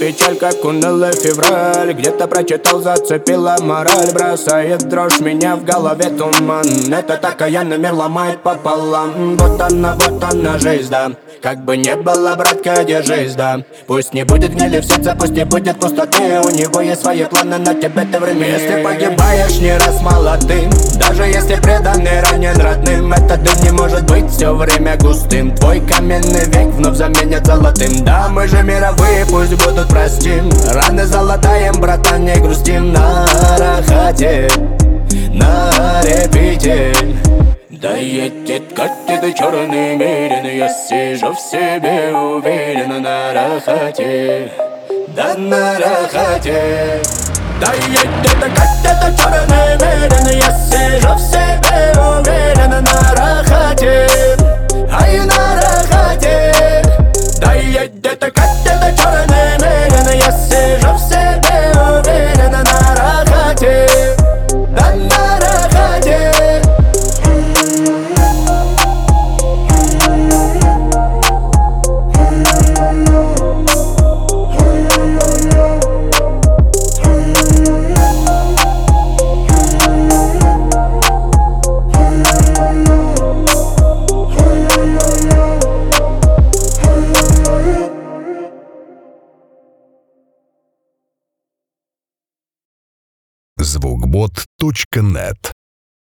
печаль, как унылый февраль. Где-то прочитал, зацепила мораль. Бросает дрожь, меня в голове туман. Этот окаянный мир ломает пополам. Вот она жизнь, да. Как бы не было, братка, держись, да. Пусть не будет гнили в сердце, пусть не будет пустоты. У него есть свои планы, на тебе ты время. Если погибаешь не раз молодым, даже если преданный ранен родным, этот дым не может быть все время густым. Твой каменный век вновь заменят золотым. Да, мы же мировые, пусть будут простим. Раны залатаем, братан, не грустим. На рахате, на репите. Да едет, катит черный мерин. Я сижу в себе уверенно на рахате. Да на рахате. Да едет, катит черный мерин. Я сижу в себе уверенно на рахате. Ай, на рахате. Да едет, катит черный мерин. Я сижу в себе уверенно на рахате. Да на рахате. Звукбот.нет